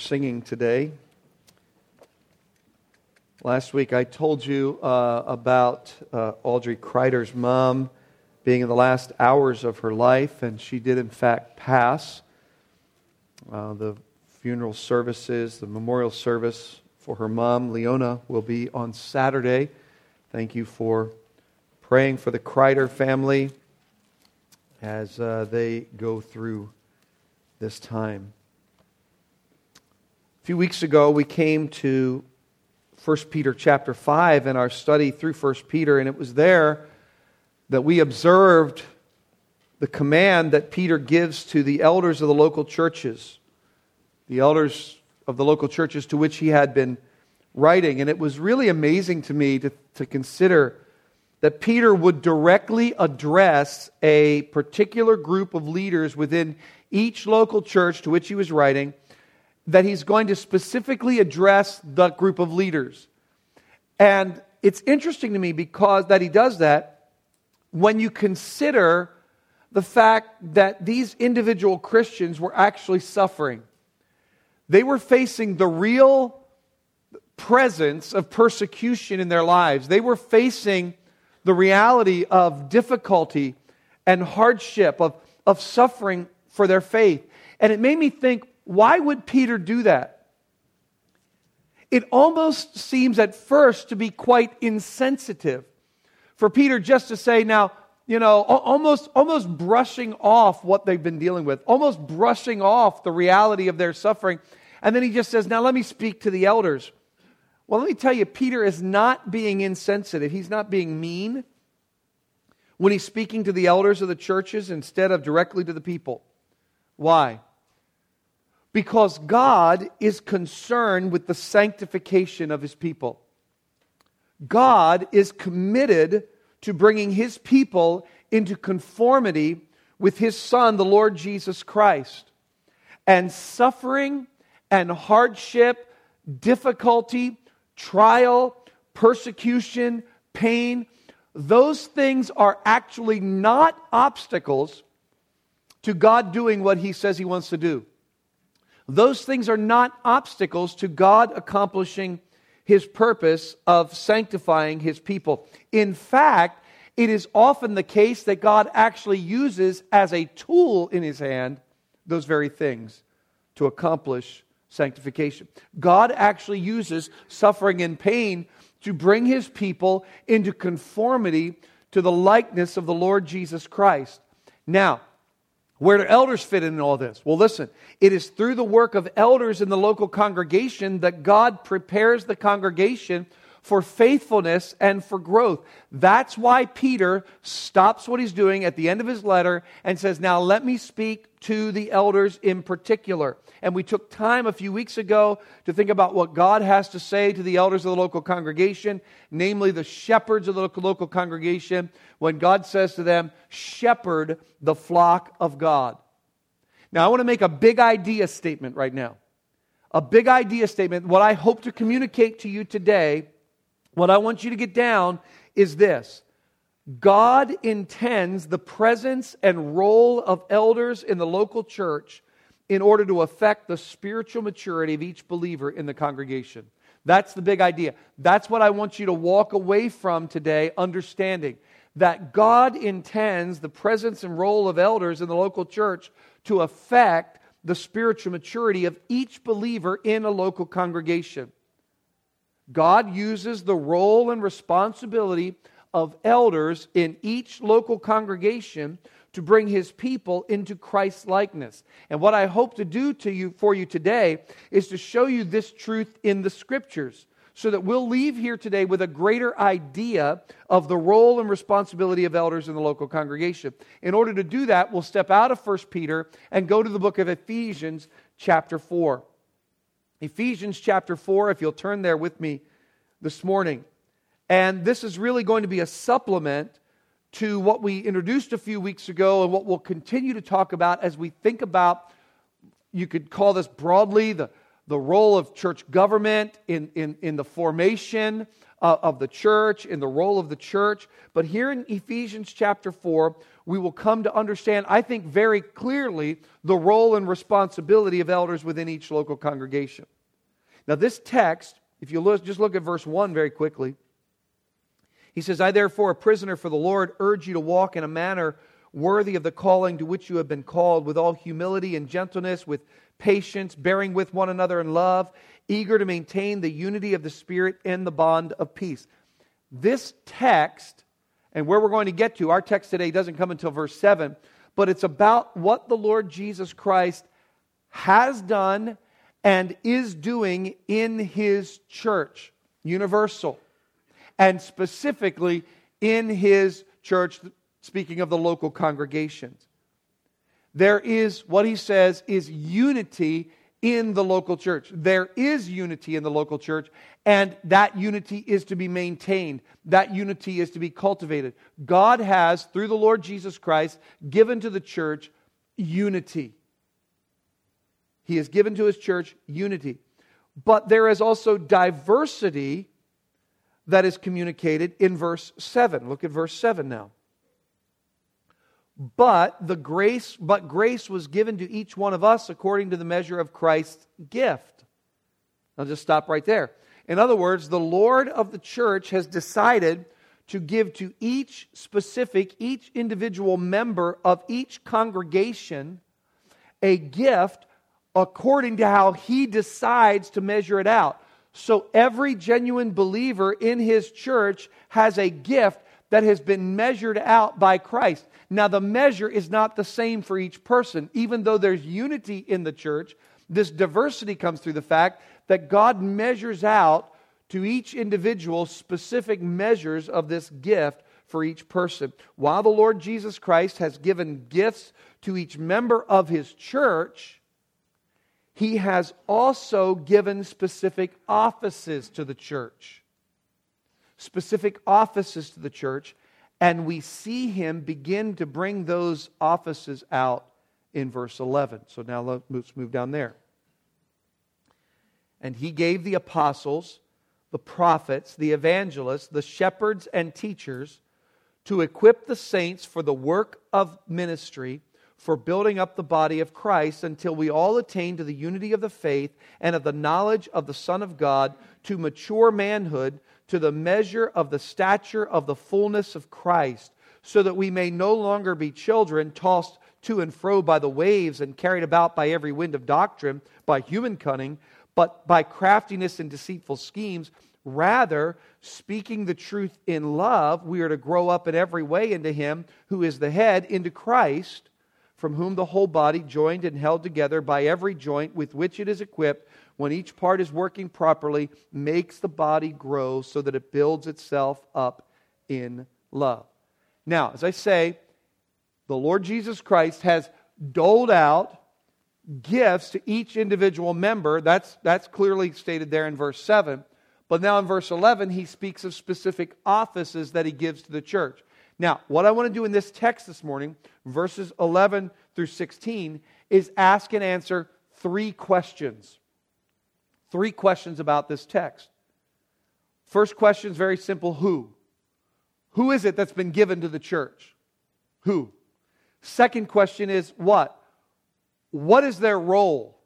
singing today. Last week I told you about Audrey Kreider's mom being in the last hours of her life, and she did in fact pass. The funeral services, the memorial service for her mom, Leona, will be on Saturday. Thank you for praying for the Kreider family as they go through this time. A few weeks ago, we came to 1 Peter chapter 5 in our study through 1 Peter, and it was there that we observed the command that Peter gives to the elders of the local churches, the elders of the local churches to which he had been writing. And it was really amazing to me to consider that Peter would directly address a particular group of leaders within each local church to which he was writing, that he's going to specifically address the group of leaders. And it's interesting to me because that he does that when you consider the fact that these individual Christians were actually suffering. They were facing the real presence of persecution in their lives. They were facing the reality of difficulty and hardship, of suffering for their faith. And it made me think, why would Peter do that? It almost seems at first to be quite insensitive for Peter just to say, now, almost brushing off what they've been dealing with, almost brushing off the reality of their suffering. And then he just says, now let me speak to the elders. Well, let me tell you, Peter is not being insensitive. He's not being mean when he's speaking to the elders of the churches instead of directly to the people. Why? Because God is concerned with the sanctification of His people. God is committed to bringing His people into conformity with His Son, the Lord Jesus Christ. And suffering and hardship, difficulty, trial, persecution, pain, those things are actually not obstacles to God doing what He says He wants to do. Those things are not obstacles to God accomplishing His purpose of sanctifying His people. In fact, it is often the case that God actually uses as a tool in His hand those very things to accomplish sanctification. God actually uses suffering and pain to bring His people into conformity to the likeness of the Lord Jesus Christ. Now, where do elders fit in all this? Well, listen, it is through the work of elders in the local congregation that God prepares the congregation for faithfulness and for growth. That's why Peter stops what he's doing at the end of his letter and says, now let me speak to the elders in particular. And we took time a few weeks ago to think about what God has to say to the elders of the local congregation, namely the shepherds of the local congregation, when God says to them, shepherd the flock of God. Now, I want to make a big idea statement right now. A big idea statement. What I hope to communicate to you today, what I want you to get down is this. God intends the presence and role of elders in the local church in order to affect the spiritual maturity of each believer in the congregation. That's the big idea. That's what I want you to walk away from today, understanding that God intends the presence and role of elders in the local church to affect the spiritual maturity of each believer in a local congregation. God uses the role and responsibility of elders in each local congregation to bring His people into Christ's likeness. And what I hope to do for you today is to show you this truth in the Scriptures, so that we'll leave here today with a greater idea of the role and responsibility of elders in the local congregation. In order to do that, we'll step out of 1 Peter and go to the book of Ephesians chapter 4. Ephesians chapter 4, if you'll turn there with me this morning. And this is really going to be a supplement to what we introduced a few weeks ago and what we'll continue to talk about as we think about, you could call this broadly, the role of church government in the formation of the church, in the role of the church. But here in Ephesians chapter 4, we will come to understand, I think, very clearly the role and responsibility of elders within each local congregation. Now this text, if you just look at verse 1 very quickly, he says, I therefore, a prisoner for the Lord, urge you to walk in a manner worthy of the calling to which you have been called, with all humility and gentleness, with patience, bearing with one another in love, eager to maintain the unity of the Spirit in the bond of peace. This text, and where we're going to get to, our text today doesn't come until verse 7, but it's about what the Lord Jesus Christ has done and is doing in His church, universal, and specifically in His church, speaking of the local congregations. There is, what he says, is unity in the local church. There is unity in the local church, and that unity is to be maintained. That unity is to be cultivated. God has, through the Lord Jesus Christ, given to the church unity. He has given to His church unity. But there is also diversity that is communicated in verse 7. Look at verse 7 now. But grace was given to each one of us according to the measure of Christ's gift. I'll just stop right there. In other words, the Lord of the church has decided to give to each individual member of each congregation a gift according to how He decides to measure it out. So every genuine believer in His church has a gift that has been measured out by Christ. Now, the measure is not the same for each person. Even though there's unity in the church, this diversity comes through the fact that God measures out to each individual specific measures of this gift for each person. While the Lord Jesus Christ has given gifts to each member of His church, He has also given specific offices to the church. Specific offices to the church. And we see Him begin to bring those offices out in verse 11. So now let's move down there. And He gave the apostles, the prophets, the evangelists, the shepherds and teachers to equip the saints for the work of ministry, for building up the body of Christ, until we all attain to the unity of the faith and of the knowledge of the Son of God, to mature manhood, to the measure of the stature of the fullness of Christ, so that we may no longer be children, tossed to and fro by the waves and carried about by every wind of doctrine, by human cunning, but by craftiness and deceitful schemes. Rather, speaking the truth in love, we are to grow up in every way into Him who is the head, into Christ, from whom the whole body, joined and held together by every joint with which it is equipped, when each part is working properly, makes the body grow so that it builds itself up in love. Now, as I say, the Lord Jesus Christ has doled out gifts to each individual member. That's clearly stated there in verse 7. But now in verse 11, He speaks of specific offices that He gives to the church. Now, what I want to do in this text this morning, verses 11 through 16, is ask and answer 3 questions. 3 questions about this text. First question is very simple. Who? Who is it that's been given to the church? Who? Second question is what? What is their role?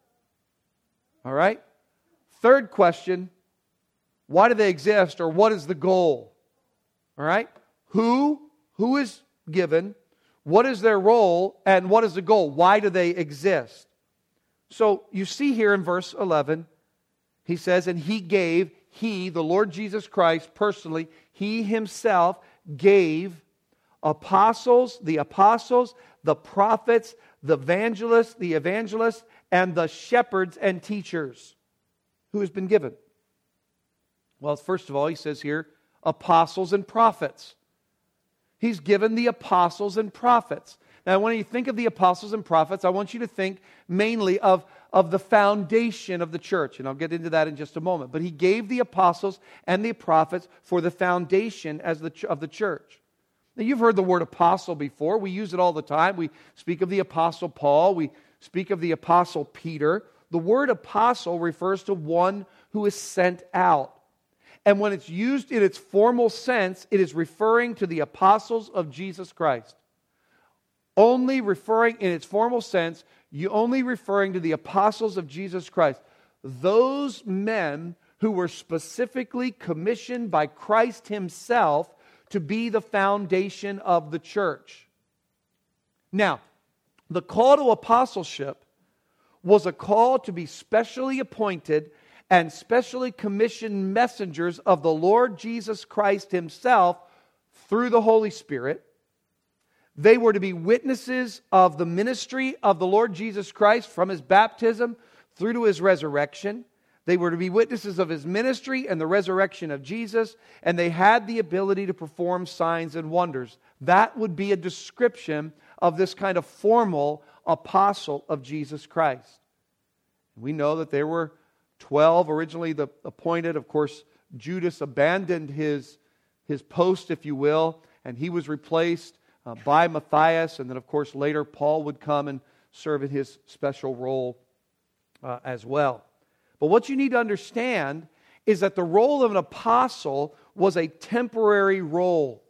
All right? Third question, why do they exist, or what is the goal? All right? Who is given? What is their role? And what is the goal? Why do they exist? So you see here in verse 11, he says, and He gave, He, the Lord Jesus Christ personally, He Himself gave the apostles, the prophets, the evangelists, and the shepherds and teachers. Who has been given? Well, first of all, he says here, apostles and prophets. He's given the apostles and prophets. Now, when you think of the apostles and prophets, I want you to think mainly of the foundation of the church. And I'll get into that in just a moment. But He gave the apostles and the prophets for the foundation of the church. Now, you've heard the word apostle before. We use it all the time. We speak of the apostle Paul. We speak of the apostle Peter. The word apostle refers to one who is sent out. And when it's used in its formal sense, it is referring to the apostles of Jesus Christ. Only referring in its formal sense, you only referring to the apostles of Jesus Christ. Those men who were specifically commissioned by Christ himself to be the foundation of the church. Now, the call to apostleship was a call to be specially appointed and specially commissioned messengers of the Lord Jesus Christ himself through the Holy Spirit. They were to be witnesses of the ministry of the Lord Jesus Christ from his baptism through to his resurrection. They were to be witnesses of his ministry and the resurrection of Jesus, and they had the ability to perform signs and wonders. That would be a description of this kind of formal apostle of Jesus Christ. We know that there were 12 originally appointed. Of course, Judas abandoned his post, if you will, and he was replaced by Matthias, and then of course later Paul would come and serve in his special role as well. But what you need to understand is that the role of an apostle was a temporary role.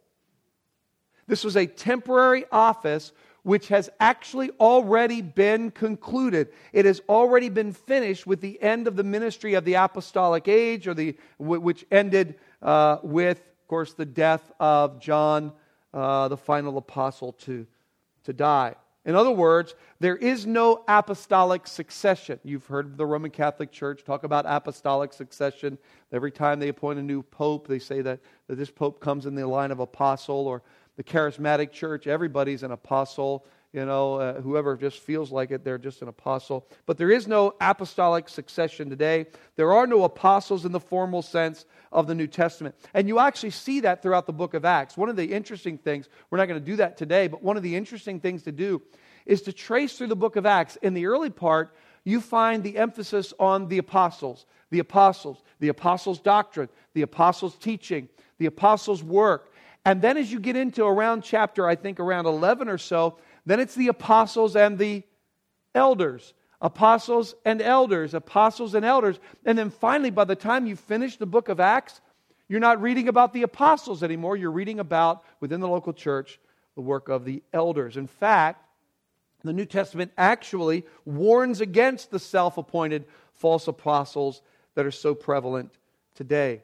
This was a temporary office which has actually already been concluded. It has already been finished with the end of the ministry of the apostolic age, which ended with, of course, the death of John, the final apostle to die. In other words, there is no apostolic succession. You've heard the Roman Catholic Church talk about apostolic succession. Every time they appoint a new pope, they say that this pope comes in the line of apostle. Or the charismatic church, everybody's an apostle. Whoever just feels like it, they're just an apostle. But there is no apostolic succession today. There are no apostles in the formal sense of the New Testament. And you actually see that throughout the book of Acts. One of the interesting things, we're not going to do that today, but one of the interesting things to do is to trace through the book of Acts. In the early part, you find the emphasis on the apostles, the apostles' doctrine, the apostles' teaching, the apostles' work. And then as you get into around chapter, I think around 11 or so, then it's the apostles and the elders. Apostles and elders, apostles and elders. And then finally, by the time you finish the book of Acts, you're not reading about the apostles anymore. You're reading about, within the local church, the work of the elders. In fact, the New Testament actually warns against the self-appointed false apostles that are so prevalent today.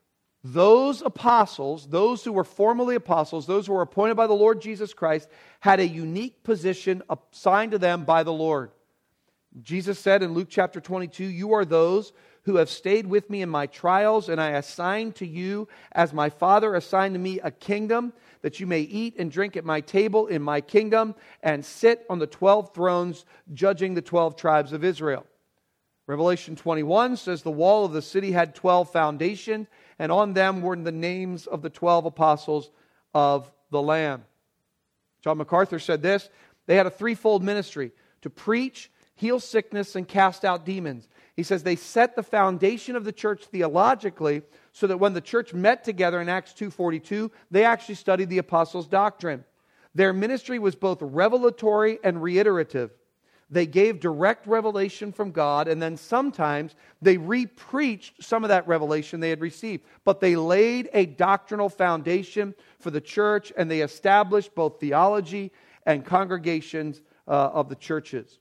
Those apostles, those who were formally apostles, those who were appointed by the Lord Jesus Christ, had a unique position assigned to them by the Lord. Jesus said in Luke chapter 22, "You are those who have stayed with me in my trials, and I assign to you, as my Father assigned to me, a kingdom, that you may eat and drink at my table in my kingdom, and sit on the 12 thrones, judging the 12 tribes of Israel." Revelation 21 says the wall of the city had 12 foundations, and on them were the names of the 12 apostles of the Lamb. John MacArthur said this: they had a threefold ministry: to preach, heal sickness, and cast out demons. He says they set the foundation of the church theologically so that when the church met together in Acts 2:42, they actually studied the apostles' doctrine. Their ministry was both revelatory and reiterative. They gave direct revelation from God, and then sometimes they re-preached some of that revelation they had received. But they laid a doctrinal foundation for the church, and they established both theology and congregations of the churches.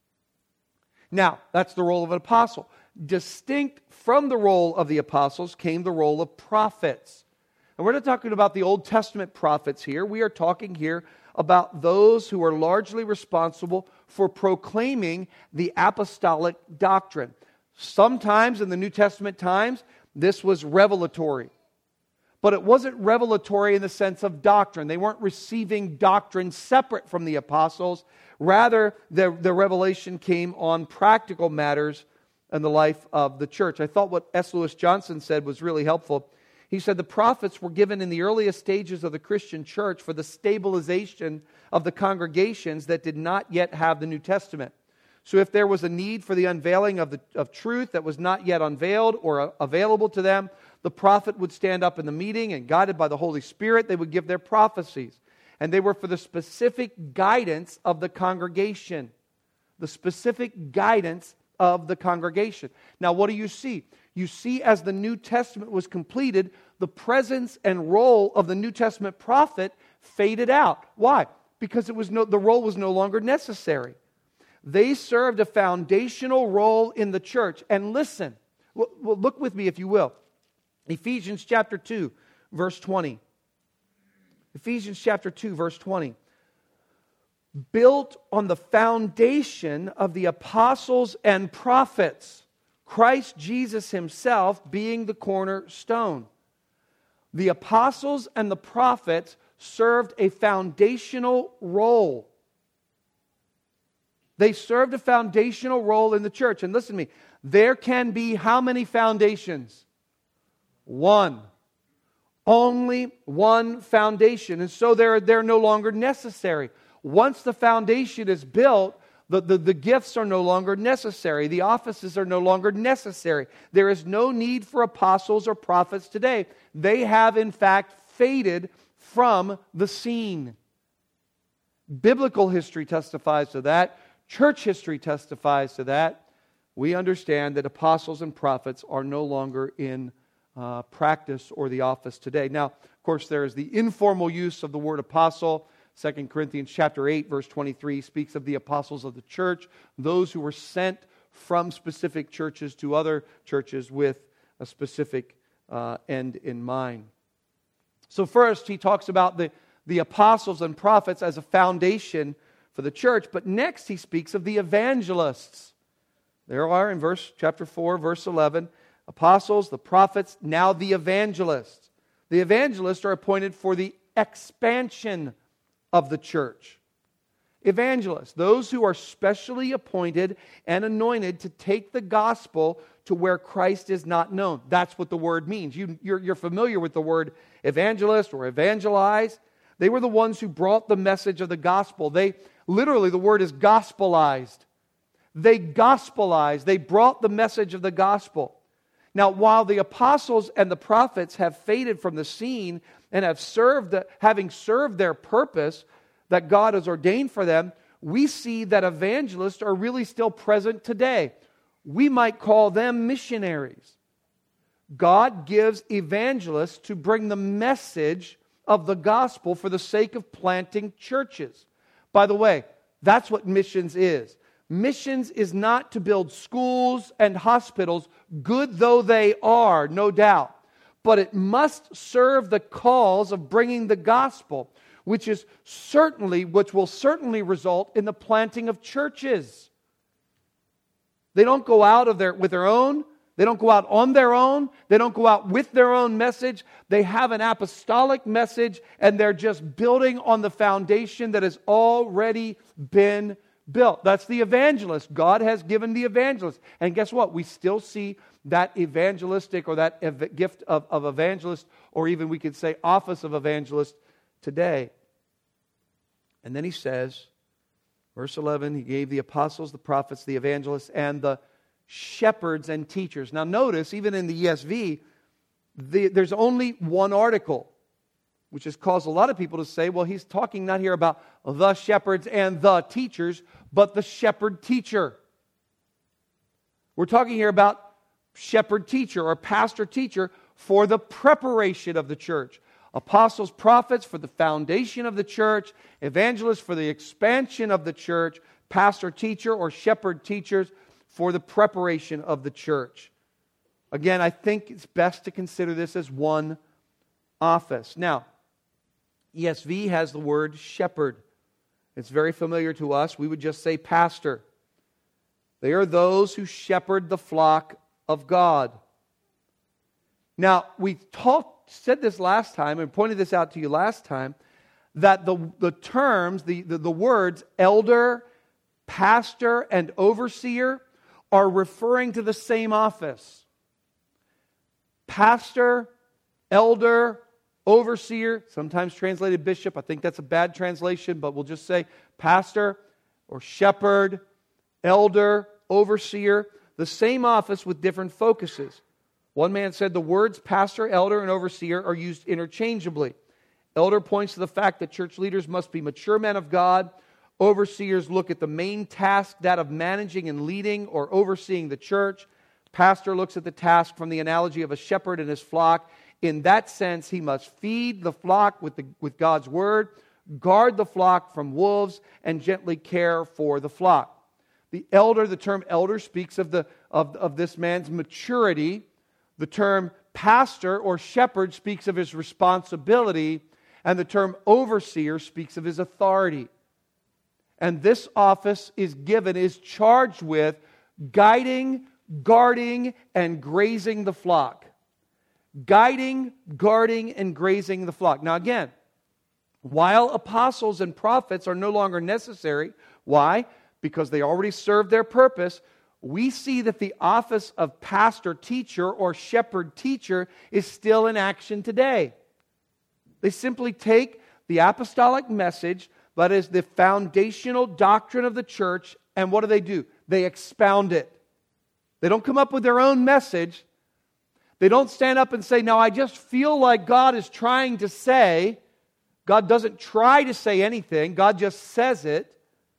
Now, that's the role of an apostle. Distinct from the role of the apostles came the role of prophets. And we're not talking about the Old Testament prophets here. We are talking here about those who are largely responsible for proclaiming the apostolic doctrine. Sometimes in the New Testament times, this was revelatory. But it wasn't revelatory in the sense of doctrine. They weren't receiving doctrine separate from the apostles. Rather, the revelation came on practical matters in the life of the church. I thought what S. Lewis Johnson said was really helpful. He said the prophets were given in the earliest stages of the Christian church for the stabilization of the congregations that did not yet have the New Testament. So if there was a need for the unveiling of truth that was not yet unveiled or available to them, the prophet would stand up in the meeting, and guided by the Holy Spirit, they would give their prophecies. And they were for the specific guidance of the congregation. The specific guidance of the congregation. Now, what do you see? You see, as the New Testament was completed, the presence and role of the New Testament prophet faded out. Why? Because the role was no longer necessary. They served a foundational role in the church. And listen, well, look with me if you will. Ephesians chapter 2, verse 20. Ephesians chapter 2, verse 20. Built on the foundation of the apostles and prophets, Christ Jesus himself being the cornerstone. The apostles and the prophets served a foundational role. They served a foundational role in the church. And listen to me, there can be how many foundations? One. Only one foundation. And so they're no longer necessary. Once the foundation is built, the gifts are no longer necessary. The offices are no longer necessary. There is no need for apostles or prophets today. They have, in fact, faded from the scene. Biblical history testifies to that. Church history testifies to that. We understand that apostles and prophets are no longer in practice or the office today. Now, of course, there is the informal use of the word apostle. 2 Corinthians chapter 8, verse 23 speaks of the apostles of the church, those who were sent from specific churches to other churches with a specific end in mind. So first, he talks about the apostles and prophets as a foundation for the church, but next he speaks of the evangelists. There are in chapter 4, verse 11, apostles, the prophets, now the evangelists. The evangelists are appointed for the expansion of the church. Evangelists, those who are specially appointed and anointed to take the gospel to where Christ is not known. That's what the word means. You're familiar with the word evangelist or evangelize. They were the ones who brought the message of the gospel. Literally, the word is gospelized. They gospelized. They brought the message of the gospel. Now, while the apostles and the prophets have faded from the scene and having served their purpose that God has ordained for them, we see that evangelists are really still present today. We might call them missionaries. God gives evangelists to bring the message of the gospel for the sake of planting churches. By the way, that's what missions is. Missions is not to build schools and hospitals, good though they are, no doubt. But it must serve the cause of bringing the gospel, which will certainly result in the planting of churches. They don't go out with their own. They don't go out on their own. They don't go out with their own message. They have an apostolic message, and they're just building on the foundation that has already been built. That's the evangelist. God has given the evangelist. And guess what? We still see that evangelistic or that gift of evangelist, or even we could say office of evangelist today. And then he says, verse 11, he gave the apostles, the prophets, the evangelists, and the shepherds and teachers. Now notice, even in the ESV, there's only one article, which has caused a lot of people to say, well, he's talking not here about the shepherds and the teachers, but the shepherd teacher. We're talking here about shepherd teacher or pastor teacher for the preparation of the church. Apostles, prophets for the foundation of the church, evangelists for the expansion of the church, pastor teacher or shepherd teachers for the preparation of the church. Again, I think it's best to consider this as one office. Now, ESV has the word shepherd. It's very familiar to us. We would just say pastor. They are those who shepherd the flock of God. Now, we said this last time and pointed this out to you last time, that the terms, the words elder, pastor, and overseer are referring to the same office. Pastor, elder, overseer, sometimes translated bishop. I think that's a bad translation, but we'll just say pastor or shepherd, elder, overseer, the same office with different focuses. One man said the words pastor, elder, and overseer are used interchangeably. Elder points to the fact that church leaders must be mature men of God. Overseers look at the main task, that of managing and leading or overseeing the church. Pastor looks at the task from the analogy of a shepherd and his flock. In that sense, he must feed the flock with God's word, guard the flock from wolves, and gently care for the flock. The elder, the term elder, speaks of this man's maturity. The term pastor or shepherd speaks of his responsibility. And the term overseer speaks of his authority. And this office is charged with guiding, guarding, and grazing the flock. Guiding, guarding, and grazing the flock. Now again, while apostles and prophets are no longer necessary, why? Because they already served their purpose. We see that the office of pastor teacher or shepherd teacher is still in action today. They simply take the apostolic message, that is the foundational doctrine of the church, and what do? They expound it. They don't come up with their own message. They don't stand up and say, now I just feel like God is trying to say. God doesn't try to say anything. God just says it.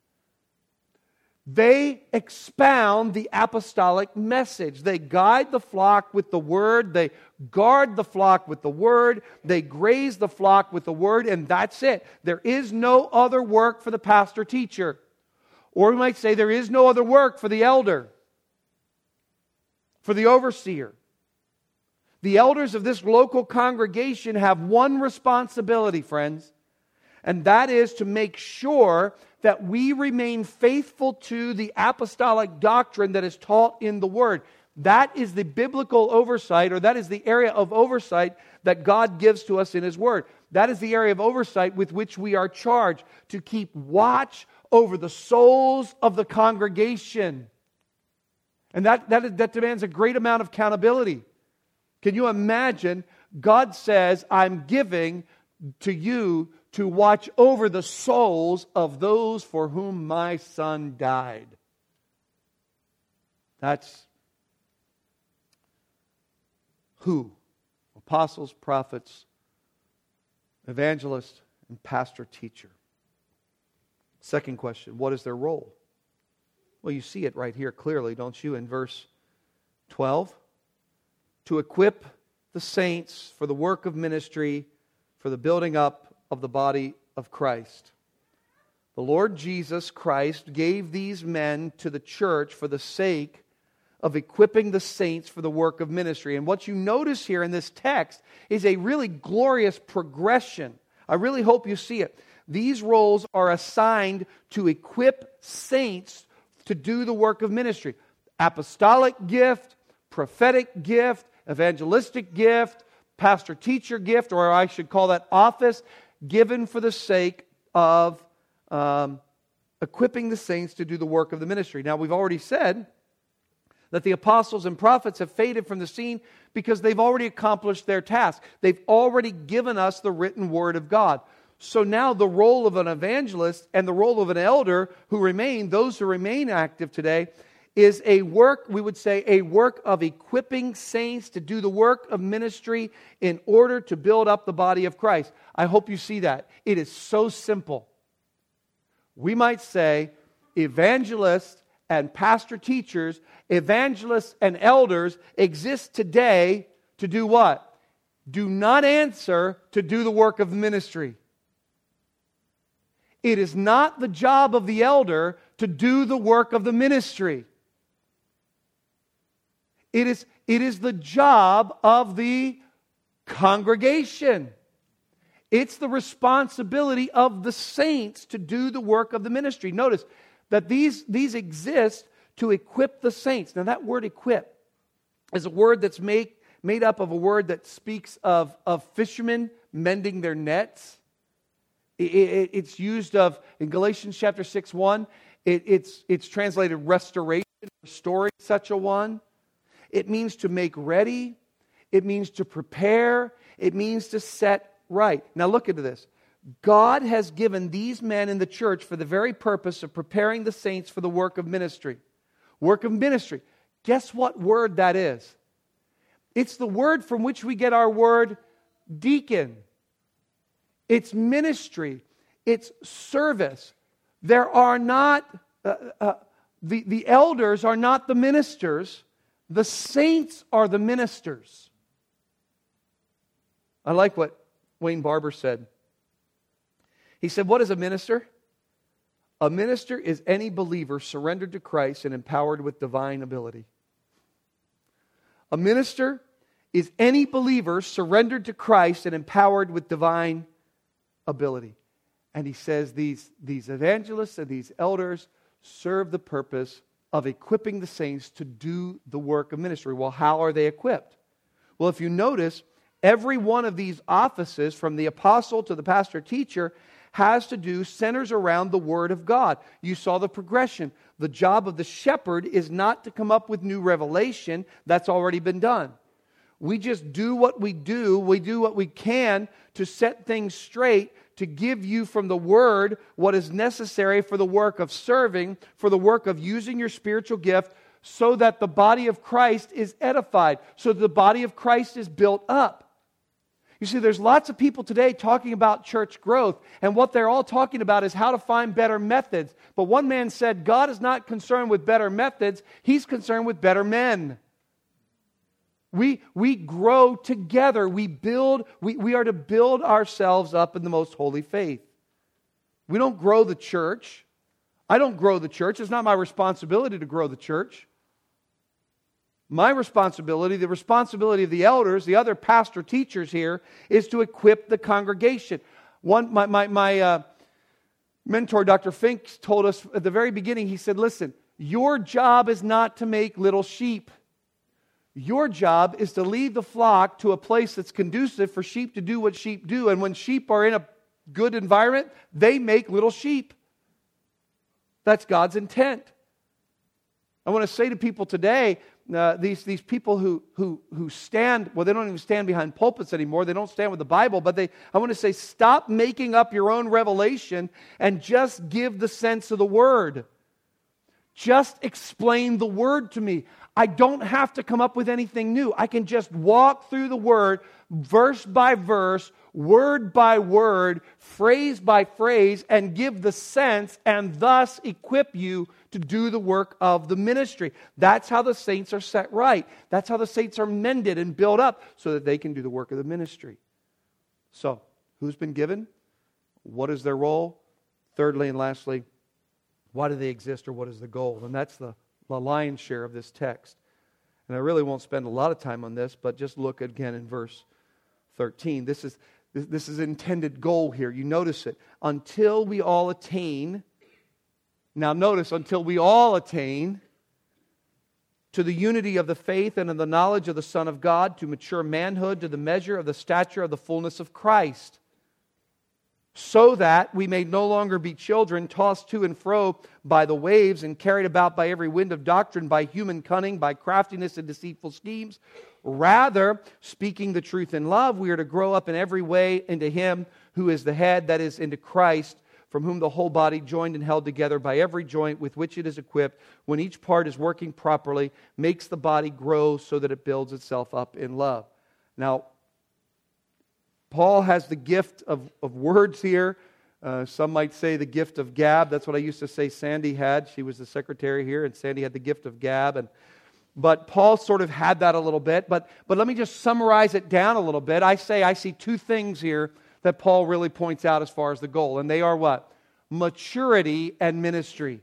They expound the apostolic message. They guide the flock with the word. They guard the flock with the word. They graze the flock with the word, and that's it. There is no other work for the pastor teacher. Or we might say there is no other work for the elder, for the overseer. The elders of this local congregation have one responsibility, friends, and that is to make sure that we remain faithful to the apostolic doctrine that is taught in the Word. That is the biblical oversight, or that is the area of oversight that God gives to us in His Word. That is the area of oversight with which we are charged to keep watch over the souls of the congregation. And that demands a great amount of accountability. Can you imagine? God says, I'm giving to you to watch over the souls of those for whom my Son died. That's who? Apostles, prophets, evangelists, and pastor teacher. Second question, what is their role? Well, you see it right here clearly, don't you, in verse 12? To equip the saints for the work of ministry, for the building up of the body of Christ. The Lord Jesus Christ gave these men to the church for the sake of equipping the saints for the work of ministry. And what you notice here in this text is a really glorious progression. I really hope you see it. These roles are assigned to equip saints to do the work of ministry. Apostolic gift, prophetic gift, evangelistic gift, pastor-teacher gift, or I should call that office, given for the sake of equipping the saints to do the work of the ministry. Now, we've already said that the apostles and prophets have faded from the scene because they've already accomplished their task. They've already given us the written word of God. So now the role of an evangelist and the role of an elder those who remain active today, is a work, we would say, a work of equipping saints to do the work of ministry in order to build up the body of Christ. I hope you see that. It is so simple. We might say evangelists and pastor teachers, evangelists and elders exist today to do what? Do not answer to do the work of ministry. It is not the job of the elder to do the work of the ministry. It is the job of the congregation. It's the responsibility of the saints to do the work of the ministry. Notice that these exist to equip the saints. Now that word equip is a word that's made up of a word that speaks of fishermen mending their nets. It's used in Galatians chapter 6:1. It's translated restoration, restoring such a one. It means to make ready. It means to prepare. It means to set right. Now look into this. God has given these men in the church for the very purpose of preparing the saints for the work of ministry. Work of ministry. Guess what word that is? It's the word from which we get our word deacon. It's ministry. It's service. There are not, the elders are not the ministers. The saints are the ministers. I like what Wayne Barber said. He said, what is a minister? A minister is any believer surrendered to Christ and empowered with divine ability. A minister is any believer surrendered to Christ and empowered with divine ability. And he says these evangelists and these elders serve the purpose of equipping the saints to do the work of ministry. Well, how are they equipped? Well, if you notice, every one of these offices, from the apostle to the pastor teacher, centers around the Word of God. You saw the progression. The job of the shepherd is not to come up with new revelation. That's already been done. We just do what we do. We do what we can to set things straight, to give you from the Word what is necessary for the work of serving, for the work of using your spiritual gift, so that the body of Christ is edified, so that the body of Christ is built up. You see, there's lots of people today talking about church growth, and what they're all talking about is how to find better methods. But one man said, God is not concerned with better methods, He's concerned with better men. We grow together. We are to build ourselves up in the most holy faith. We don't grow the church. I don't grow the church. It's not my responsibility to grow the church. My responsibility, the responsibility of the elders, the other pastor teachers here, is to equip the congregation. My mentor, Dr. Fink, told us at the very beginning, he said, listen, your job is not to make little sheep. Your job is to lead the flock to a place that's conducive for sheep to do what sheep do. And when sheep are in a good environment, they make little sheep. That's God's intent. I want to say to people today, these people who stand, well, they don't even stand behind pulpits anymore. They don't stand with the Bible, but I want to say, stop making up your own revelation and just give the sense of the Word. Just explain the Word to me. I don't have to come up with anything new. I can just walk through the Word, verse by verse, word by word, phrase by phrase, and give the sense, and thus equip you to do the work of the ministry. That's how the saints are set right. That's how the saints are mended and built up so that they can do the work of the ministry. So, who's been given? What is their role? Thirdly and lastly, why do they exist, or what is the goal? And that's the lion's share of this text. And I really won't spend a lot of time on this, but just look again in verse 13. This is intended goal here. You notice it. Until we all attain. Now notice, until we all attain to the unity of the faith and of the knowledge of the Son of God, to mature manhood, to the measure of the stature of the fullness of Christ, so that we may no longer be children, tossed to and fro by the waves and carried about by every wind of doctrine, by human cunning, by craftiness and deceitful schemes. Rather, speaking the truth in love, we are to grow up in every way into Him who is the head, that is, into Christ, from whom the whole body, joined and held together by every joint with which it is equipped, when each part is working properly, makes the body grow so that it builds itself up in love. Now, Paul has the gift of words here. Some might say the gift of gab. That's what I used to say Sandy had. She was the secretary here, and Sandy had the gift of gab. But Paul sort of had that a little bit. But let me just summarize it down a little bit. I see two things here that Paul really points out as far as the goal. And they are what? Maturity and ministry.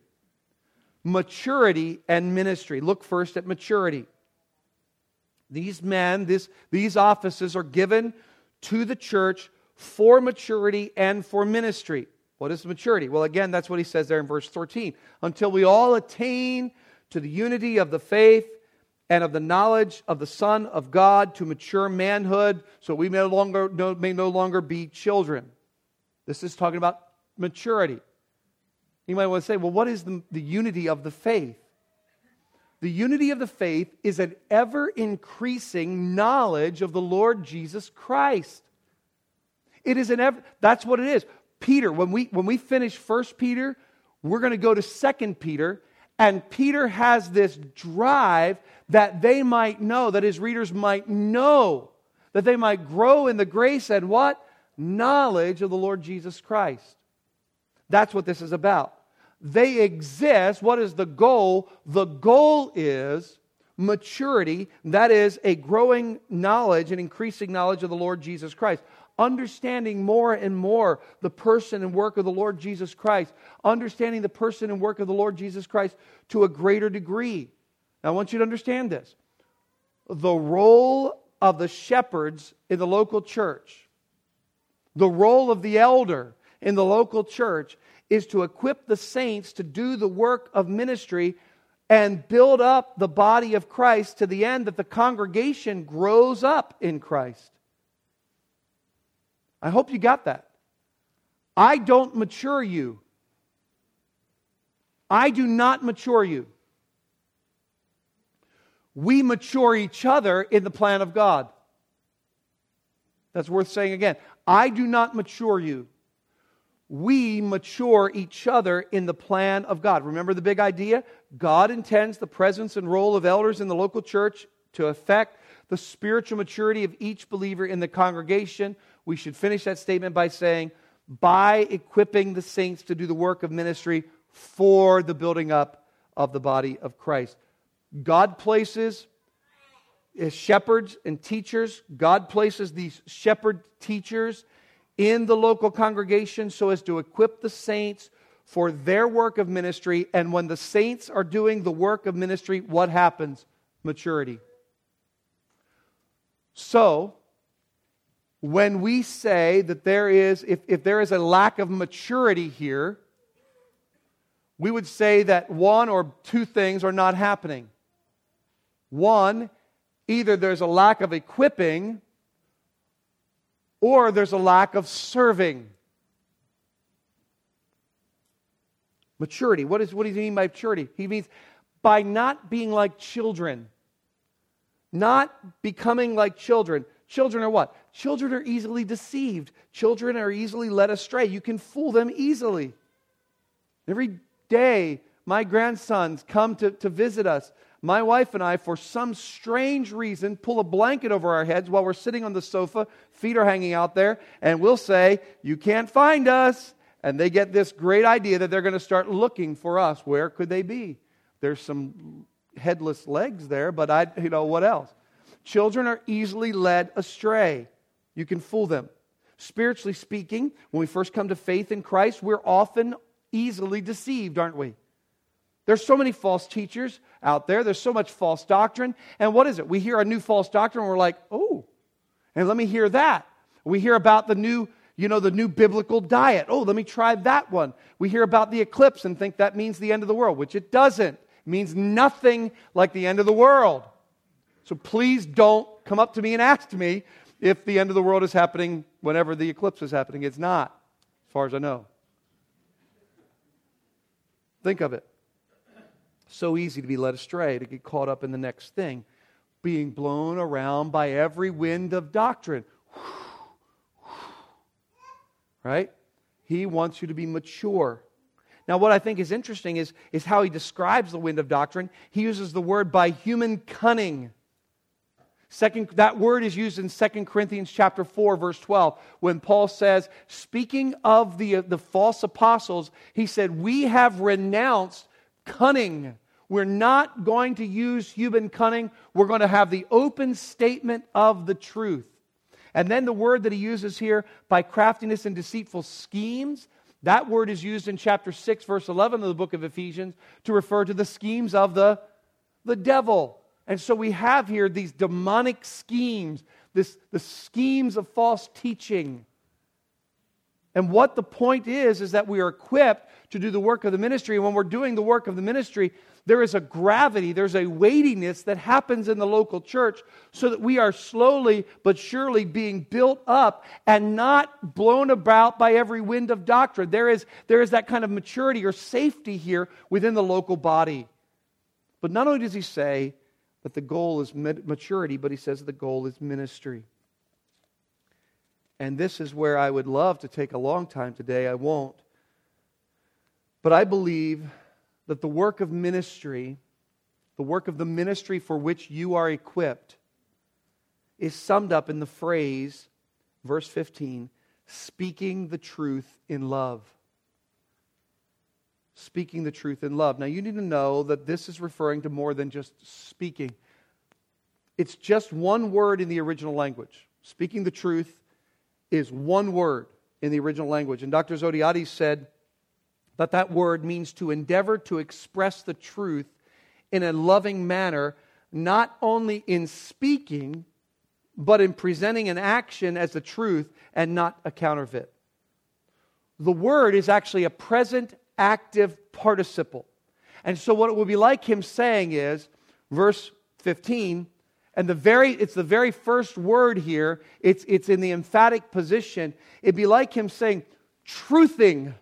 Maturity and ministry. Look first at maturity. These men, these offices are given to the church for maturity and for ministry. What is maturity? Well, again, that's what he says there in verse 13. Until we all attain to the unity of the faith and of the knowledge of the Son of God, to mature manhood, so we may no longer be children. This is talking about maturity. You might want to say, well, what is the unity of the faith? The unity of the faith is an ever-increasing knowledge of the Lord Jesus Christ. It is that's what it is. Peter, when we finish 1 Peter, we're going to go to 2 Peter, and Peter has this drive that they might know, that his readers might know, that they might grow in the grace and what? Knowledge of the Lord Jesus Christ. That's what this is about. They exist. What is the goal? The goal is maturity, that is a growing knowledge and increasing knowledge of the Lord Jesus Christ. Understanding more and more the person and work of the Lord Jesus Christ. Understanding the person and work of the Lord Jesus Christ to a greater degree. Now I want you to understand this. The role of the shepherds in the local church, the role of the elder in the local church is to equip the saints to do the work of ministry and build up the body of Christ to the end that the congregation grows up in Christ. I hope you got that. I don't mature you. I do not mature you. We mature each other in the plan of God. That's worth saying again. I do not mature you. We mature each other in the plan of God. Remember the big idea? God intends the presence and role of elders in the local church to affect the spiritual maturity of each believer in the congregation. We should finish that statement by saying, by equipping the saints to do the work of ministry for the building up of the body of Christ. God places as shepherds and teachers, God places these shepherd teachers in the local congregation so as to equip the saints for their work of ministry. And when the saints are doing the work of ministry, what happens? Maturity. So, when we say that there is, if there is a lack of maturity here, we would say that one or two things are not happening. One, either there's a lack of equipping or there's a lack of serving. Maturity. What does he mean by maturity? He means by not being like children. Not becoming like children. Children are what? Children are easily deceived. Children are easily led astray. You can fool them easily. Every day, my grandsons come to visit us. My wife and I, for some strange reason, pull a blanket over our heads while we're sitting on the sofa, feet are hanging out there, and we'll say, "You can't find us." And they get this great idea that they're going to start looking for us. Where could they be? There's some headless legs there, but what else? Children are easily led astray. You can fool them. Spiritually speaking, when we first come to faith in Christ, we're often easily deceived, aren't we? There's so many false teachers out there. There's so much false doctrine. And what is it? We hear a new false doctrine and we're like, oh, and let me hear that. We hear about the new biblical diet. Oh, let me try that one. We hear about the eclipse and think that means the end of the world, which it doesn't. It means nothing like the end of the world. So please don't come up to me and ask me if the end of the world is happening whenever the eclipse is happening. It's not, as far as I know. Think of it. So easy to be led astray, to get caught up in the next thing. Being blown around by every wind of doctrine. Right? He wants you to be mature. Now, what I think is interesting is how he describes the wind of doctrine. He uses the word by human cunning. That word is used in 2 Corinthians chapter 4, verse 12, when Paul says, speaking of the false apostles, he said, we have renounced cunning. We're not going to use human cunning. We're going to have the open statement of the truth. And then the word that he uses here, by craftiness and deceitful schemes, that word is used in chapter 6, verse 11 of the book of Ephesians to refer to the schemes of the devil. And so we have here these demonic schemes, the schemes of false teaching. And what the point is that we are equipped to do the work of the ministry. And when we're doing the work of the ministry, there is a gravity, there's a weightiness that happens in the local church so that we are slowly but surely being built up and not blown about by every wind of doctrine. There is that kind of maturity or safety here within the local body. But not only does he say that the goal is maturity, but he says the goal is ministry. And this is where I would love to take a long time today. I won't. But I believe that the work of ministry, the work of the ministry for which you are equipped, is summed up in the phrase, verse 15, speaking the truth in love. speaking the truth in love. Now you need to know that this is referring to more than just speaking. It's just one word in the original language. Speaking the truth is one word in the original language. And Dr. Zodhiates said that that word means to endeavor to express the truth in a loving manner, not only in speaking, but in presenting an action as the truth and not a counterfeit. The word is actually a present active participle. And so what it would be like him saying is, verse 15, and it's the very first word here, it's in the emphatic position. It'd be like him saying, truthing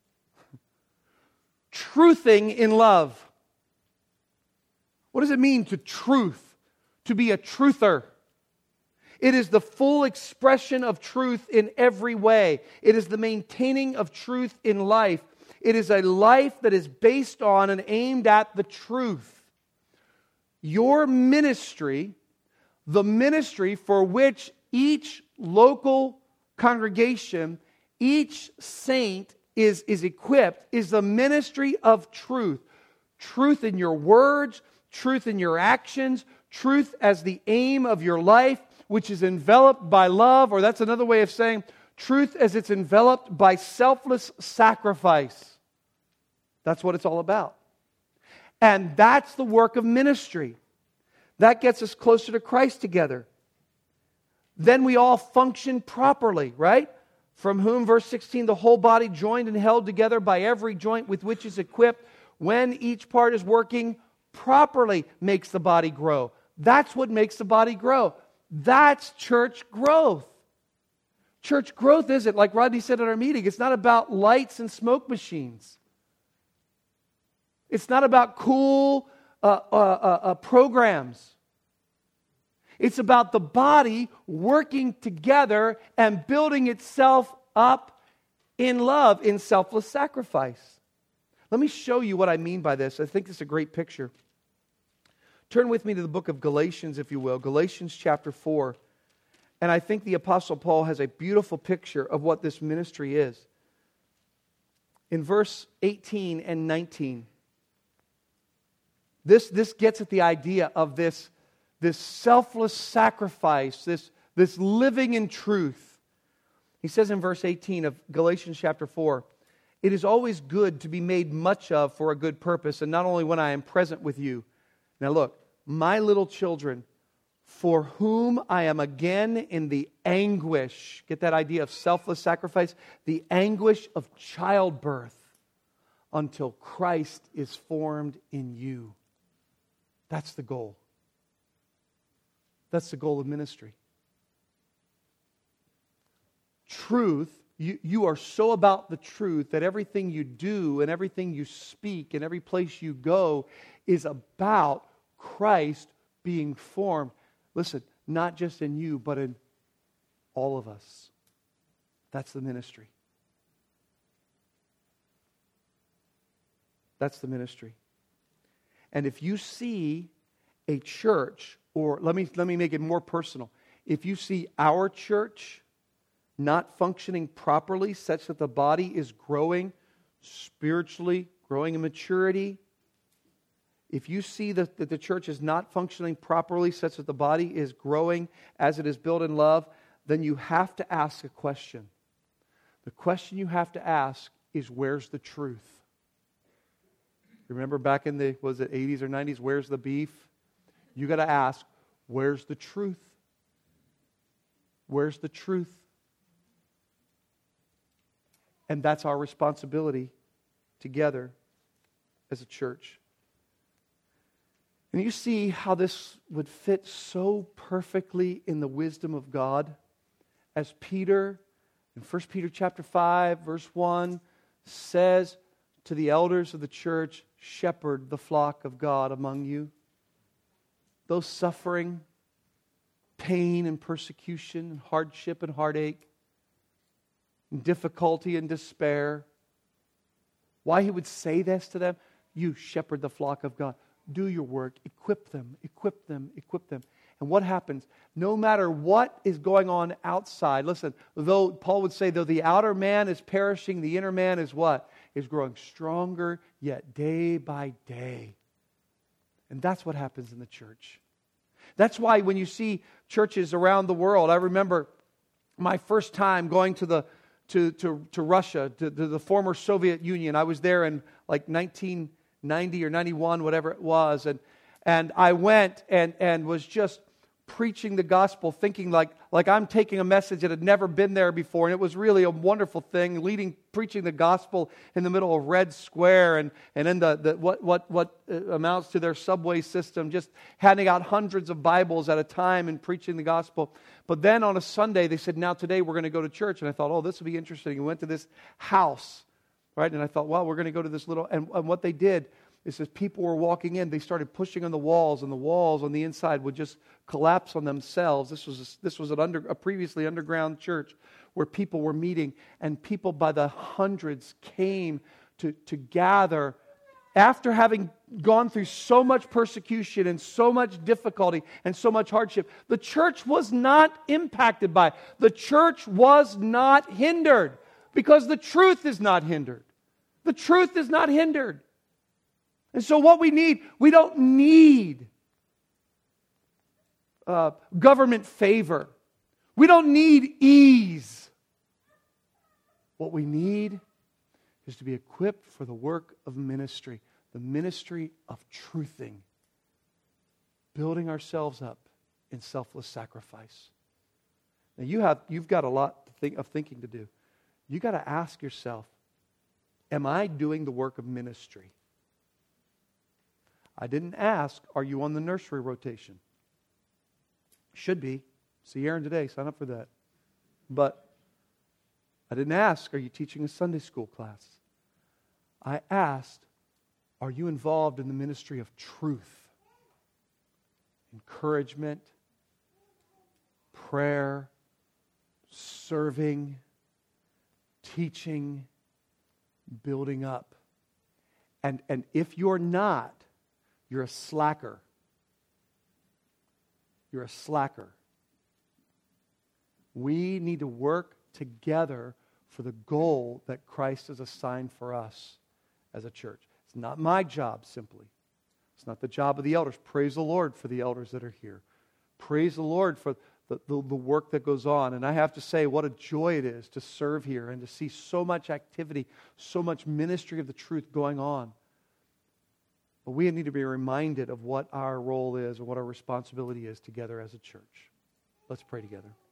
in love. What does it mean to truth? To be a truther. It is the full expression of truth in every way. It is the maintaining of truth in life. It is a life that is based on and aimed at the truth. Your ministry, the ministry for which each local congregation, each saint is equipped, is the ministry of truth. Truth in your words, truth in your actions, truth as the aim of your life, which is enveloped by love, or that's another way of saying truth as it's enveloped by selfless sacrifice. That's what it's all about. And that's the work of ministry. That gets us closer to Christ together. Then we all function properly, right? From whom, verse 16, the whole body joined and held together by every joint with which is equipped, when each part is working properly, makes the body grow. That's what makes the body grow. That's church growth. Church growth isn't, like Rodney said at our meeting, it's not about lights and smoke machines. It's not about cool programs. It's about the body working together and building itself up in love, in selfless sacrifice. Let me show you what I mean by this. I think this is a great picture. Turn with me to the book of Galatians, if you will. Galatians chapter 4. And I think the Apostle Paul has a beautiful picture of what this ministry is. In verse 18 and 19, this gets at the idea of this selfless sacrifice, this living in truth. He says in verse 18 of Galatians chapter 4, "It is always good to be made much of for a good purpose, and not only when I am present with you." Now look, my little children, for whom I am again in the anguish, get that idea of selfless sacrifice, the anguish of childbirth, until Christ is formed in you. That's the goal. That's the goal of ministry. Truth, you are so about the truth that everything you do and everything you speak and every place you go is about Christ being formed. Listen, not just in you, but in all of us. That's the ministry. That's the ministry. And if you see a church, or let me make it more personal. If you see our church not functioning properly such that the body is growing spiritually, growing in maturity, if you see that the church is not functioning properly such that the body is growing as it is built in love, then you have to ask a question. The question you have to ask is, where's the truth? Remember back in the, 80s or 90s, where's the beef? You got to ask, where's the truth? Where's the truth? And that's our responsibility together as a church. And you see how this would fit so perfectly in the wisdom of God, as Peter, in 1 Peter chapter 5, verse 1, says to the elders of the church, shepherd the flock of God among you. Those suffering, pain and persecution, and hardship and heartache, and difficulty and despair. Why he would say this to them? You shepherd the flock of God. Do your work. Equip them, equip them, equip them. And what happens? No matter what is going on outside, listen, though Paul would say, though the outer man is perishing, the inner man is what? is growing stronger yet day by day. And that's what happens in the church. That's why when you see churches around the world, I remember my first time going to Russia, to the former Soviet Union. I was there in like 1990 or 91, whatever it was, and I went and was just preaching the gospel, thinking like I'm taking a message that had never been there before, and it was really a wonderful thing. Preaching the gospel in the middle of Red Square, and in the what amounts to their subway system, just handing out hundreds of Bibles at a time and preaching the gospel. But then on a Sunday, they said, "Now today we're going to go to church," and I thought, "Oh, this will be interesting." We went to this house, right? And I thought, "Well, we're going to go to this little," and what they did. It says people were walking in. They started pushing on the walls, and the walls on the inside would just collapse on themselves. This was a previously underground church where people were meeting, and people by the hundreds came to gather after having gone through so much persecution and so much difficulty and so much hardship. The church was not impacted by it. The church was not hindered because the truth is not hindered. The truth is not hindered. And so what we don't need government favor. We don't need ease. What we need is to be equipped for the work of ministry, the ministry of truthing, building ourselves up in selfless sacrifice. Now you've got a lot of thinking to do. You've got to ask yourself, am I doing the work of ministry? I didn't ask, are you on the nursery rotation? Should be. See Aaron today, sign up for that. But I didn't ask, are you teaching a Sunday school class? I asked, are you involved in the ministry of truth? Encouragement, prayer, serving, teaching, building up. And if you're not, you're a slacker. You're a slacker. We need to work together for the goal that Christ has assigned for us as a church. It's not my job simply. It's not the job of the elders. Praise the Lord for the elders that are here. Praise the Lord for the work that goes on. And I have to say, what a joy it is to serve here and to see so much activity, so much ministry of the truth going on. But we need to be reminded of what our role is and what our responsibility is together as a church. Let's pray together.